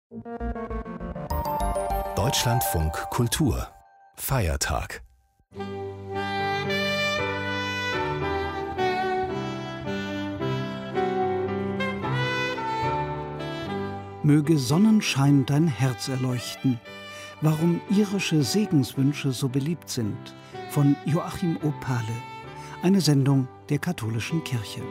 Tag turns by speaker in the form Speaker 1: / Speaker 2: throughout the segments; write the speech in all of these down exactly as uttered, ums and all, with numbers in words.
Speaker 1: Deutschlandfunk Kultur Feiertag.
Speaker 2: Möge Sonnenschein dein Herz erleuchten. Warum irische Segenswünsche so beliebt sind, von Joachim Opale. Eine Sendung der Katholischen Kirche.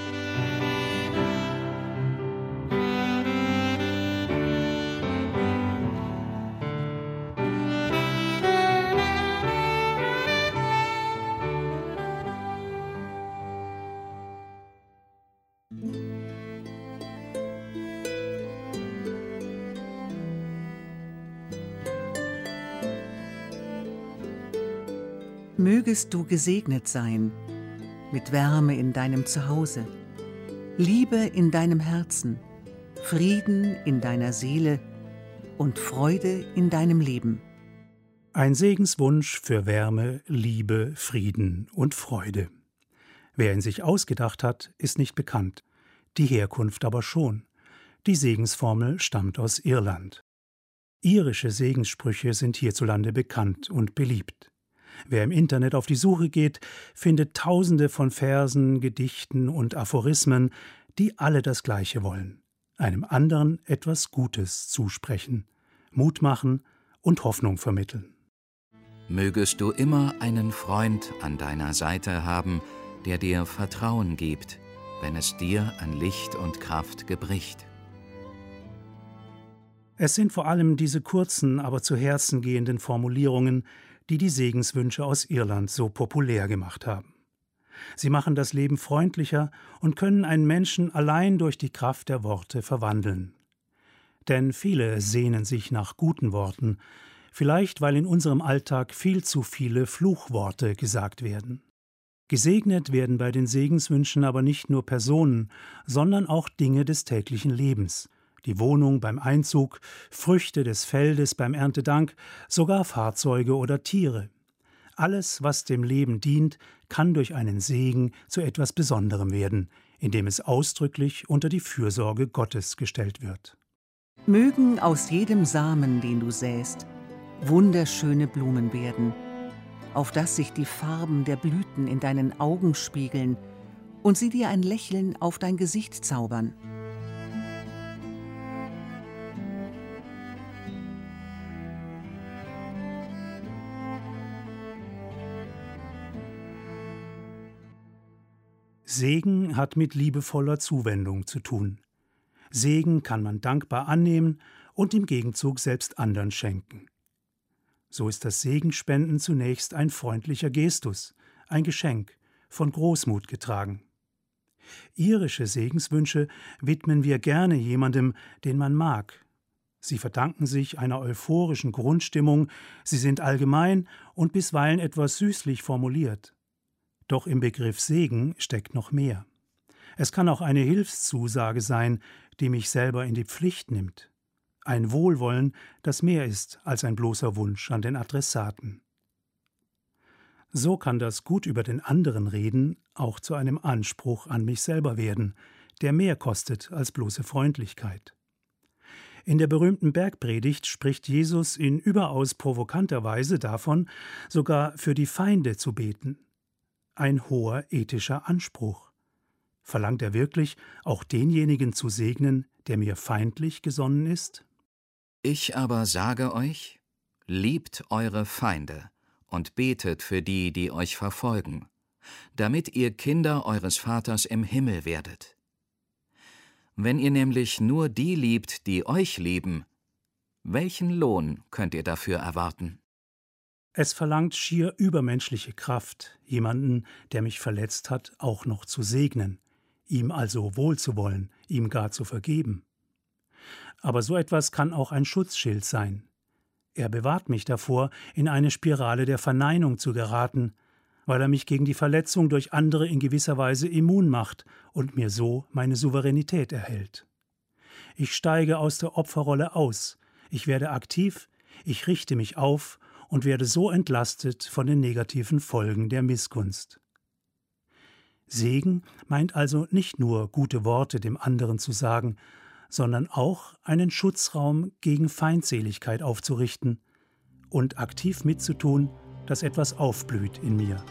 Speaker 3: Mögest du gesegnet sein, mit Wärme in deinem Zuhause, Liebe in deinem Herzen, Frieden in deiner Seele und Freude in deinem Leben.
Speaker 2: Ein Segenswunsch für Wärme, Liebe, Frieden und Freude. Wer ihn sich ausgedacht hat, ist nicht bekannt, die Herkunft aber schon. Die Segensformel stammt aus Irland. Irische Segenssprüche sind hierzulande bekannt und beliebt. Wer im Internet auf die Suche geht, findet Tausende von Versen, Gedichten und Aphorismen, die alle das Gleiche wollen: einem anderen etwas Gutes zusprechen, Mut machen und Hoffnung vermitteln.
Speaker 4: Mögest du immer einen Freund an deiner Seite haben, der dir Vertrauen gibt, wenn es dir an Licht und Kraft gebricht.
Speaker 2: Es sind vor allem diese kurzen, aber zu Herzen gehenden Formulierungen, die die Segenswünsche aus Irland so populär gemacht haben. Sie machen das Leben freundlicher und können einen Menschen allein durch die Kraft der Worte verwandeln. Denn viele sehnen sich nach guten Worten, vielleicht weil in unserem Alltag viel zu viele Fluchworte gesagt werden. Gesegnet werden bei den Segenswünschen aber nicht nur Personen, sondern auch Dinge des täglichen Lebens. Die Wohnung beim Einzug, Früchte des Feldes beim Erntedank, sogar Fahrzeuge oder Tiere. Alles, was dem Leben dient, kann durch einen Segen zu etwas Besonderem werden, indem es ausdrücklich unter die Fürsorge Gottes gestellt wird.
Speaker 3: Mögen aus jedem Samen, den du säst, wunderschöne Blumen werden, auf dass sich die Farben der Blüten in deinen Augen spiegeln und sie dir ein Lächeln auf dein Gesicht zaubern.
Speaker 2: Segen hat mit liebevoller Zuwendung zu tun. Segen kann man dankbar annehmen und im Gegenzug selbst anderen schenken. So ist das Segenspenden zunächst ein freundlicher Gestus, ein Geschenk, von Großmut getragen. Irische Segenswünsche widmen wir gerne jemandem, den man mag. Sie verdanken sich einer euphorischen Grundstimmung, sie sind allgemein und bisweilen etwas süßlich formuliert. Doch im Begriff Segen steckt noch mehr. Es kann auch eine Hilfszusage sein, die mich selber in die Pflicht nimmt. Ein Wohlwollen, das mehr ist als ein bloßer Wunsch an den Adressaten. So kann das gut über den anderen reden auch zu einem Anspruch an mich selber werden, der mehr kostet als bloße Freundlichkeit. In der berühmten Bergpredigt spricht Jesus in überaus provokanter Weise davon, sogar für die Feinde zu beten. Ein hoher ethischer Anspruch. Verlangt er wirklich, auch denjenigen zu segnen, der mir feindlich gesonnen ist?
Speaker 4: Ich aber sage euch, liebt eure Feinde und betet für die, die euch verfolgen, damit ihr Kinder eures Vaters im Himmel werdet. Wenn ihr nämlich nur die liebt, die euch lieben, welchen Lohn könnt ihr dafür erwarten?
Speaker 2: Es verlangt schier übermenschliche Kraft, jemanden, der mich verletzt hat, auch noch zu segnen, ihm also wohlzuwollen, ihm gar zu vergeben. Aber so etwas kann auch ein Schutzschild sein. Er bewahrt mich davor, in eine Spirale der Verneinung zu geraten, weil er mich gegen die Verletzung durch andere in gewisser Weise immun macht und mir so meine Souveränität erhält. Ich steige aus der Opferrolle aus, ich werde aktiv, ich richte mich auf und werde so entlastet von den negativen Folgen der Missgunst. Segen meint also nicht nur gute Worte dem anderen zu sagen, sondern auch einen Schutzraum gegen Feindseligkeit aufzurichten und aktiv mitzutun, dass etwas aufblüht in mir.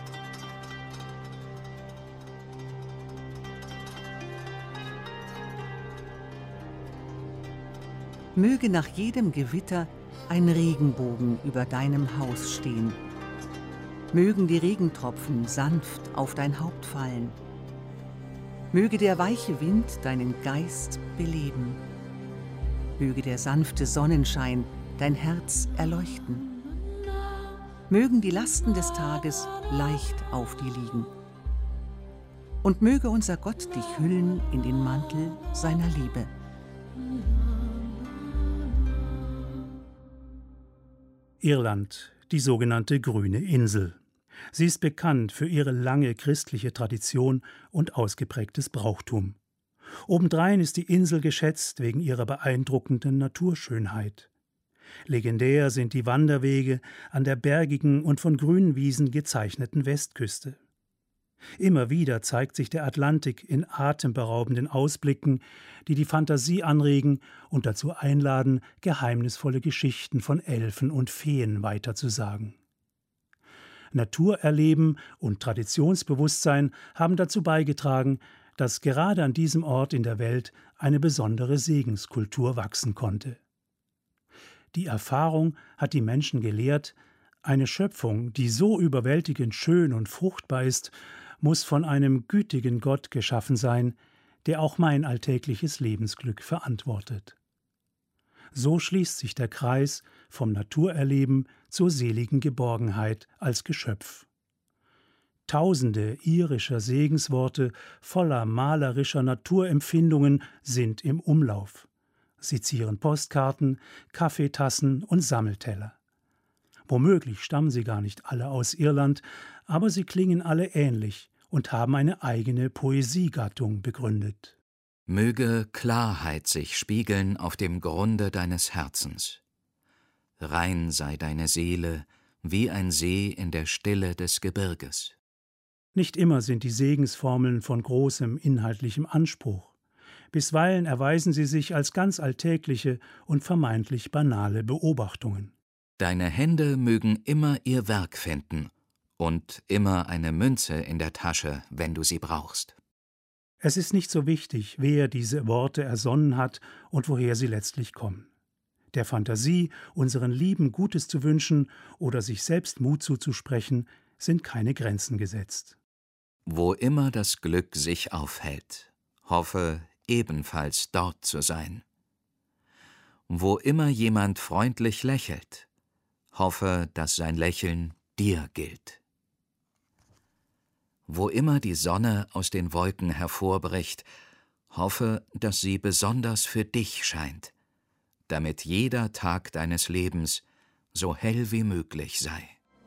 Speaker 3: Möge nach jedem Gewitter ein Regenbogen über deinem Haus stehen. Mögen die Regentropfen sanft auf dein Haupt fallen. Möge der weiche Wind deinen Geist beleben. Möge der sanfte Sonnenschein dein Herz erleuchten. Mögen die Lasten des Tages leicht auf dir liegen. Und möge unser Gott dich hüllen in den Mantel seiner Liebe.
Speaker 2: Irland, die sogenannte Grüne Insel. Sie ist bekannt für ihre lange christliche Tradition und ausgeprägtes Brauchtum. Obendrein ist die Insel geschätzt wegen ihrer beeindruckenden Naturschönheit. Legendär sind die Wanderwege an der bergigen und von grünen Wiesen gezeichneten Westküste. Immer wieder zeigt sich der Atlantik in atemberaubenden Ausblicken, die die Fantasie anregen und dazu einladen, geheimnisvolle Geschichten von Elfen und Feen weiterzusagen. Naturerleben und Traditionsbewusstsein haben dazu beigetragen, dass gerade an diesem Ort in der Welt eine besondere Segenskultur wachsen konnte. Die Erfahrung hat die Menschen gelehrt, eine Schöpfung, die so überwältigend schön und fruchtbar ist, muss von einem gütigen Gott geschaffen sein, der auch mein alltägliches Lebensglück verantwortet. So schließt sich der Kreis vom Naturerleben zur seligen Geborgenheit als Geschöpf. Tausende irischer Segensworte voller malerischer Naturempfindungen sind im Umlauf. Sie zieren Postkarten, Kaffeetassen und Sammelteller. Womöglich stammen sie gar nicht alle aus Irland, aber sie klingen alle ähnlich und haben eine eigene Poesiegattung begründet.
Speaker 4: Möge Klarheit sich spiegeln auf dem Grunde deines Herzens. Rein sei deine Seele wie ein See in der Stille des Gebirges.
Speaker 2: Nicht immer sind die Segensformeln von großem inhaltlichem Anspruch. Bisweilen erweisen sie sich als ganz alltägliche und vermeintlich banale Beobachtungen.
Speaker 4: Deine Hände mögen immer ihr Werk finden und immer eine Münze in der Tasche, wenn du sie brauchst.
Speaker 2: Es ist nicht so wichtig, wer diese Worte ersonnen hat und woher sie letztlich kommen. Der Fantasie, unseren Lieben Gutes zu wünschen oder sich selbst Mut zuzusprechen, sind keine Grenzen gesetzt.
Speaker 4: Wo immer das Glück sich aufhält, hoffe, ebenfalls dort zu sein. Wo immer jemand freundlich lächelt, hoffe, dass sein Lächeln dir gilt. Wo immer die Sonne aus den Wolken hervorbricht, hoffe, dass sie besonders für dich scheint, damit jeder Tag deines Lebens so hell wie möglich sei.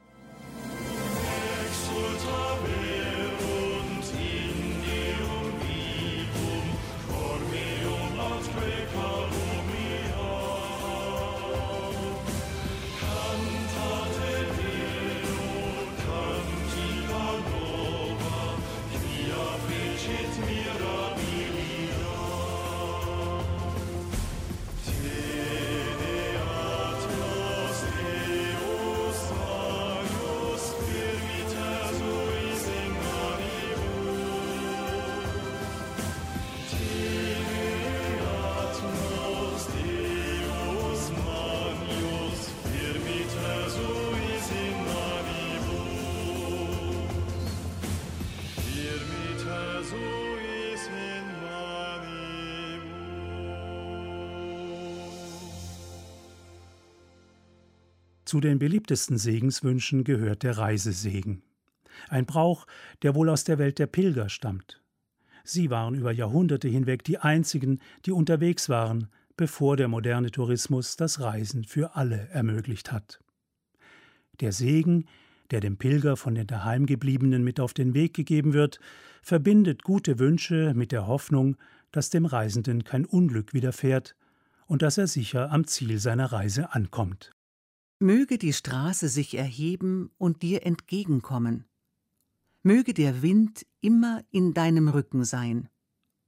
Speaker 2: Zu den beliebtesten Segenswünschen gehört der Reisesegen. Ein Brauch, der wohl aus der Welt der Pilger stammt. Sie waren über Jahrhunderte hinweg die einzigen, die unterwegs waren, bevor der moderne Tourismus das Reisen für alle ermöglicht hat. Der Segen, der dem Pilger von den Daheimgebliebenen mit auf den Weg gegeben wird, verbindet gute Wünsche mit der Hoffnung, dass dem Reisenden kein Unglück widerfährt und dass er sicher am Ziel seiner Reise ankommt.
Speaker 3: Möge die Straße sich erheben und dir entgegenkommen. Möge der Wind immer in deinem Rücken sein.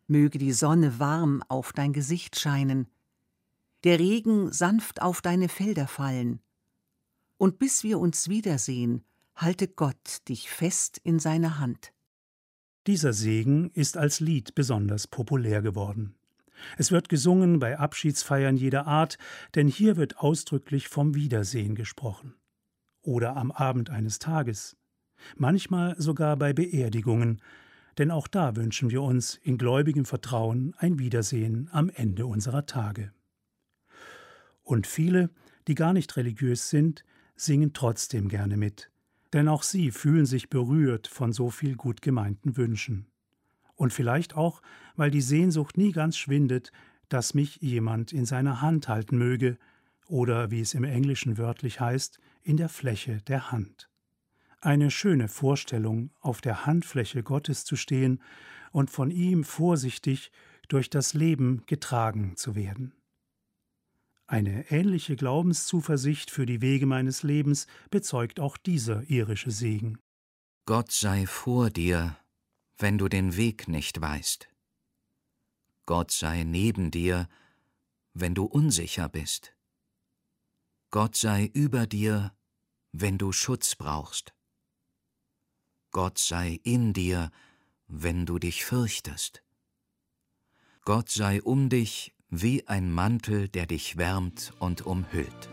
Speaker 3: Möge die Sonne warm auf dein Gesicht scheinen, der Regen sanft auf deine Felder fallen. Und bis wir uns wiedersehen, halte Gott dich fest in seiner Hand.
Speaker 2: Dieser Segen ist als Lied besonders populär geworden. Es wird gesungen bei Abschiedsfeiern jeder Art, denn hier wird ausdrücklich vom Wiedersehen gesprochen. Oder am Abend eines Tages. Manchmal sogar bei Beerdigungen, denn auch da wünschen wir uns in gläubigem Vertrauen ein Wiedersehen am Ende unserer Tage. Und viele, die gar nicht religiös sind, singen trotzdem gerne mit, denn auch sie fühlen sich berührt von so viel gut gemeinten Wünschen. Und vielleicht auch, weil die Sehnsucht nie ganz schwindet, dass mich jemand in seiner Hand halten möge, oder wie es im Englischen wörtlich heißt, in der Fläche der Hand. Eine schöne Vorstellung, auf der Handfläche Gottes zu stehen und von ihm vorsichtig durch das Leben getragen zu werden. Eine ähnliche Glaubenszuversicht für die Wege meines Lebens bezeugt auch dieser irische Segen.
Speaker 4: Gott sei vor dir, wenn du den Weg nicht weißt. Gott sei neben dir, wenn du unsicher bist. Gott sei über dir, wenn du Schutz brauchst. Gott sei in dir, wenn du dich fürchtest. Gott sei um dich wie ein Mantel, der dich wärmt und umhüllt.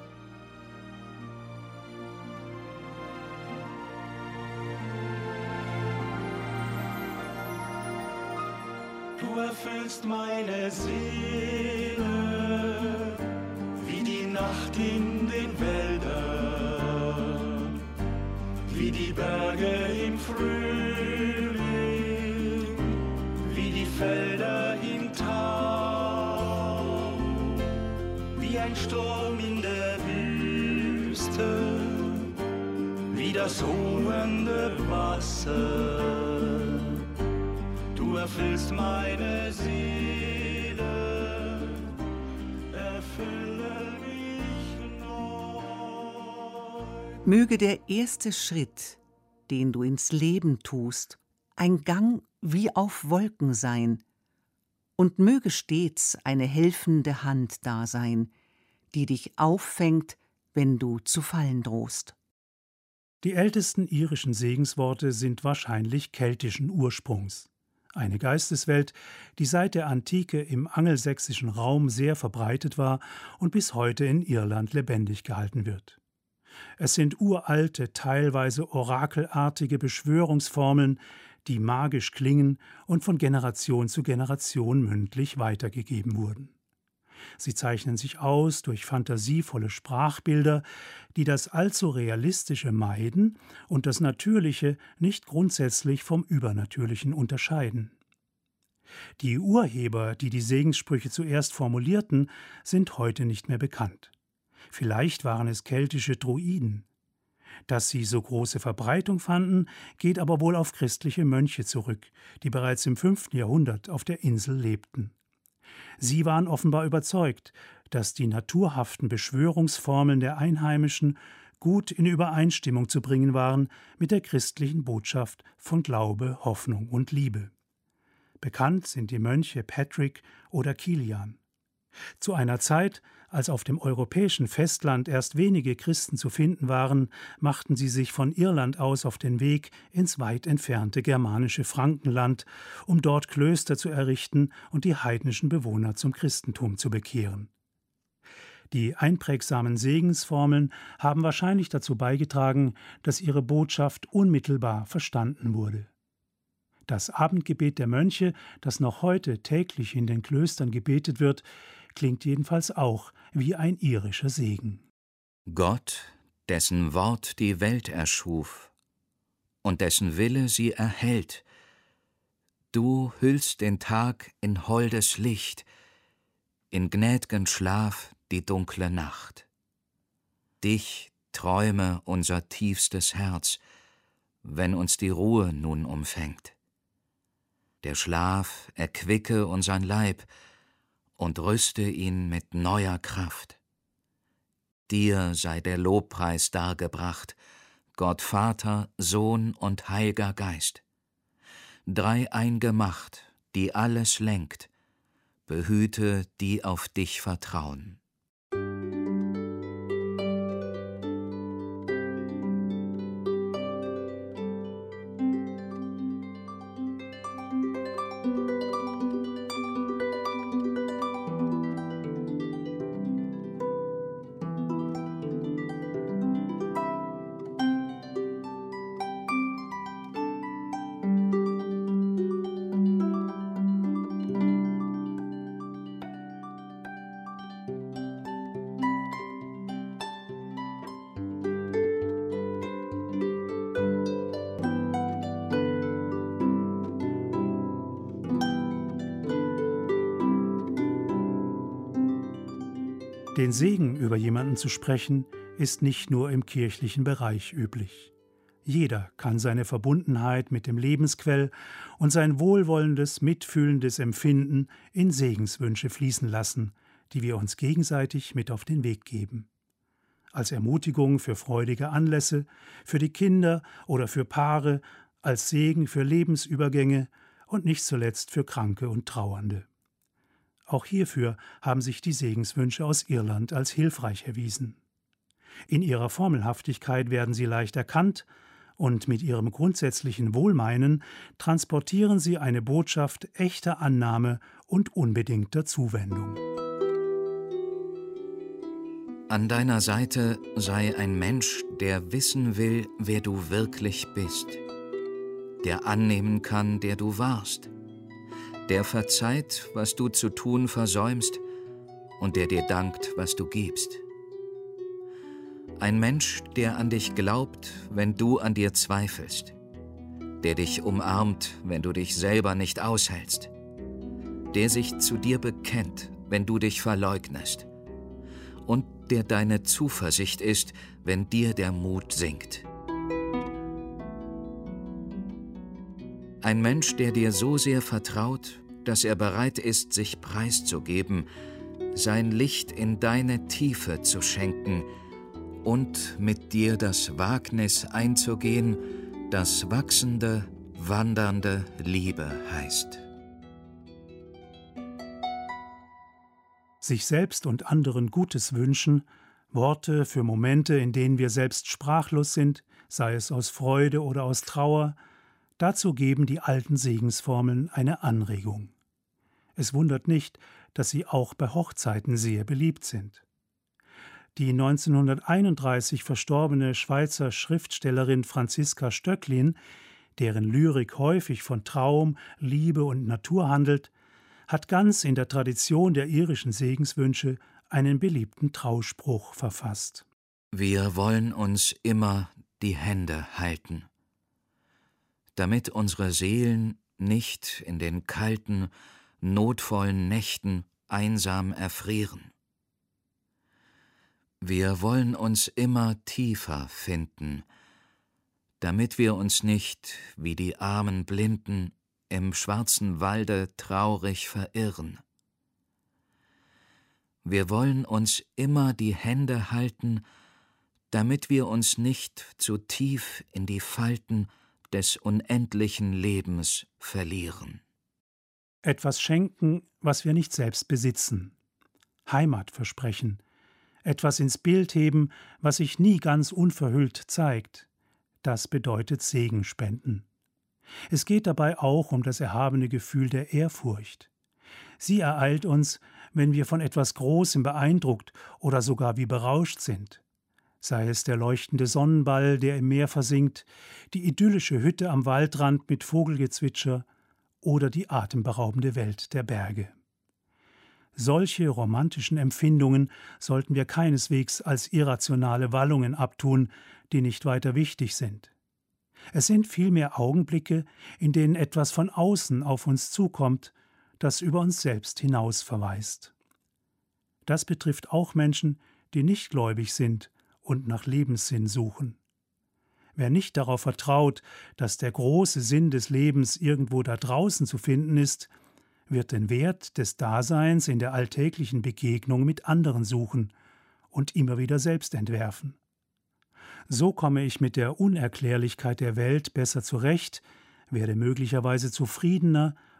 Speaker 5: Du erfüllst meine Seele, wie die Nacht in den Wäldern, wie die Berge im Frühling, wie die Felder im Tau, wie ein Sturm in der Wüste, wie das ruhende Wasser. Du erfüllst meine Seele, erfülle mich neu.
Speaker 3: Möge der erste Schritt, den du ins Leben tust, ein Gang wie auf Wolken sein, und möge stets eine helfende Hand da sein, die dich auffängt, wenn du zu fallen drohst.
Speaker 2: Die ältesten irischen Segensworte sind wahrscheinlich keltischen Ursprungs. Eine Geisteswelt, die seit der Antike im angelsächsischen Raum sehr verbreitet war und bis heute in Irland lebendig gehalten wird. Es sind uralte, teilweise orakelartige Beschwörungsformeln, die magisch klingen und von Generation zu Generation mündlich weitergegeben wurden. Sie zeichnen sich aus durch fantasievolle Sprachbilder, die das allzu Realistische meiden und das Natürliche nicht grundsätzlich vom Übernatürlichen unterscheiden. Die Urheber, die die Segenssprüche zuerst formulierten, sind heute nicht mehr bekannt. Vielleicht waren es keltische Druiden. Dass sie so große Verbreitung fanden, geht aber wohl auf christliche Mönche zurück, die bereits im fünften Jahrhundert auf der Insel lebten. Sie waren offenbar überzeugt, dass die naturhaften Beschwörungsformeln der Einheimischen gut in Übereinstimmung zu bringen waren mit der christlichen Botschaft von Glaube, Hoffnung und Liebe. Bekannt sind die Mönche Patrick oder Kilian. Zu einer Zeit, als auf dem europäischen Festland erst wenige Christen zu finden waren, machten sie sich von Irland aus auf den Weg ins weit entfernte germanische Frankenland, um dort Klöster zu errichten und die heidnischen Bewohner zum Christentum zu bekehren. Die einprägsamen Segensformeln haben wahrscheinlich dazu beigetragen, dass ihre Botschaft unmittelbar verstanden wurde. Das Abendgebet der Mönche, das noch heute täglich in den Klöstern gebetet wird, klingt jedenfalls auch wie ein irischer Segen.
Speaker 4: Gott, dessen Wort die Welt erschuf und dessen Wille sie erhält, du hüllst den Tag in holdes Licht, in gnäd'gen Schlaf die dunkle Nacht. Dich träume unser tiefstes Herz, wenn uns die Ruhe nun umfängt. Der Schlaf erquicke unsern Leib und rüste ihn mit neuer Kraft. Dir sei der Lobpreis dargebracht, Gott Vater, Sohn und Heilger Geist. Dreieinge Macht, die alles lenkt, behüte, die auf dich vertrauen.
Speaker 2: Den Segen über jemanden zu sprechen, ist nicht nur im kirchlichen Bereich üblich. Jeder kann seine Verbundenheit mit dem Lebensquell und sein wohlwollendes, mitfühlendes Empfinden in Segenswünsche fließen lassen, die wir uns gegenseitig mit auf den Weg geben. Als Ermutigung für freudige Anlässe, für die Kinder oder für Paare, als Segen für Lebensübergänge und nicht zuletzt für Kranke und Trauernde. Auch hierfür haben sich die Segenswünsche aus Irland als hilfreich erwiesen. In ihrer Formelhaftigkeit werden sie leicht erkannt und mit ihrem grundsätzlichen Wohlmeinen transportieren sie eine Botschaft echter Annahme und unbedingter Zuwendung.
Speaker 4: An deiner Seite sei ein Mensch, der wissen will, wer du wirklich bist, der annehmen kann, der du warst, der verzeiht, was du zu tun versäumst und der dir dankt, was du gibst. Ein Mensch, der an dich glaubt, wenn du an dir zweifelst, der dich umarmt, wenn du dich selber nicht aushältst, der sich zu dir bekennt, wenn du dich verleugnest und der deine Zuversicht ist, wenn dir der Mut sinkt. Ein Mensch, der dir so sehr vertraut, dass er bereit ist, sich preiszugeben, sein Licht in deine Tiefe zu schenken und mit dir das Wagnis einzugehen, das wachsende, wandernde Liebe heißt.
Speaker 2: Sich selbst und anderen Gutes wünschen, Worte für Momente, in denen wir selbst sprachlos sind, sei es aus Freude oder aus Trauer, dazu geben die alten Segensformeln eine Anregung. Es wundert nicht, dass sie auch bei Hochzeiten sehr beliebt sind. Die neunzehnhunderteinunddreißig verstorbene Schweizer Schriftstellerin Franziska Stöcklin, deren Lyrik häufig von Traum, Liebe und Natur handelt, hat ganz in der Tradition der irischen Segenswünsche einen beliebten Trauspruch verfasst.
Speaker 4: Wir wollen uns immer die Hände halten, damit unsere Seelen nicht in den kalten, notvollen Nächten einsam erfrieren. Wir wollen uns immer tiefer finden, damit wir uns nicht, wie die armen Blinden, im schwarzen Walde traurig verirren. Wir wollen uns immer die Hände halten, damit wir uns nicht zu tief in die Falten des unendlichen Lebens verlieren.
Speaker 2: Etwas schenken, was wir nicht selbst besitzen. Heimat versprechen. Etwas ins Bild heben, was sich nie ganz unverhüllt zeigt. Das bedeutet Segen spenden. Es geht dabei auch um das erhabene Gefühl der Ehrfurcht. Sie ereilt uns, wenn wir von etwas Großem beeindruckt oder sogar wie berauscht sind. Sei es der leuchtende Sonnenball, der im Meer versinkt, die idyllische Hütte am Waldrand mit Vogelgezwitscher oder die atemberaubende Welt der Berge. Solche romantischen Empfindungen sollten wir keineswegs als irrationale Wallungen abtun, die nicht weiter wichtig sind. Es sind vielmehr Augenblicke, in denen etwas von außen auf uns zukommt, das über uns selbst hinaus verweist. Das betrifft auch Menschen, die nicht gläubig sind und nach Lebenssinn suchen. Wer nicht darauf vertraut, dass der große Sinn des Lebens irgendwo da draußen zu finden ist, wird den Wert des Daseins in der alltäglichen Begegnung mit anderen suchen und immer wieder selbst entwerfen. So komme ich mit der Unerklärlichkeit der Welt besser zurecht, werde möglicherweise zufriedener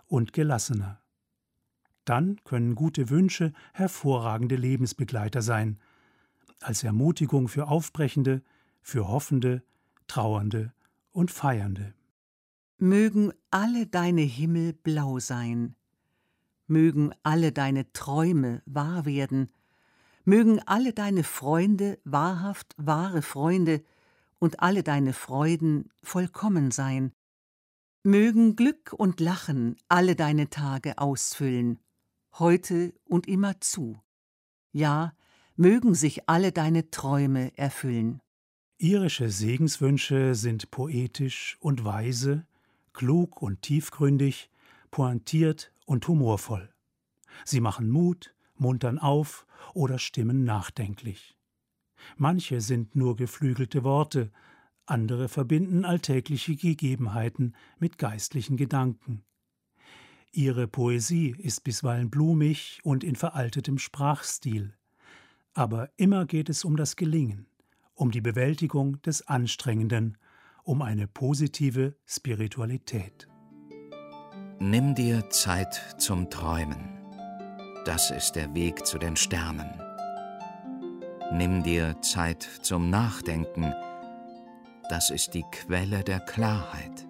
Speaker 2: und gelassener. Dann können gute Wünsche hervorragende Lebensbegleiter sein, als Ermutigung für Aufbrechende, für Hoffende, Trauernde und Feiernde.
Speaker 3: Mögen alle deine Himmel blau sein, mögen alle deine Träume wahr werden, mögen alle deine Freunde wahrhaft wahre Freunde und alle deine Freuden vollkommen sein, mögen Glück und Lachen alle deine Tage ausfüllen, heute und immerzu, ja, mögen sich alle deine Träume erfüllen.
Speaker 2: Irische Segenswünsche sind poetisch und weise, klug und tiefgründig, pointiert und humorvoll. Sie machen Mut, muntern auf oder stimmen nachdenklich. Manche sind nur geflügelte Worte, andere verbinden alltägliche Gegebenheiten mit geistlichen Gedanken. Ihre Poesie ist bisweilen blumig und in veraltetem Sprachstil. Aber immer geht es um das Gelingen, um die Bewältigung des Anstrengenden, um eine positive Spiritualität.
Speaker 4: Nimm dir Zeit zum Träumen. Das ist der Weg zu den Sternen. Nimm dir Zeit zum Nachdenken. Das ist die Quelle der Klarheit.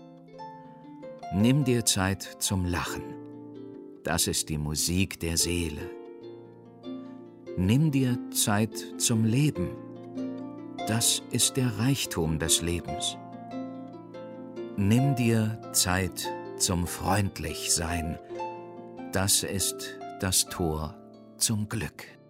Speaker 4: Nimm dir Zeit zum Lachen. Das ist die Musik der Seele. Nimm dir Zeit zum Leben. Das ist der Reichtum des Lebens. Nimm dir Zeit zum Freundlichsein. Das ist das Tor zum Glück.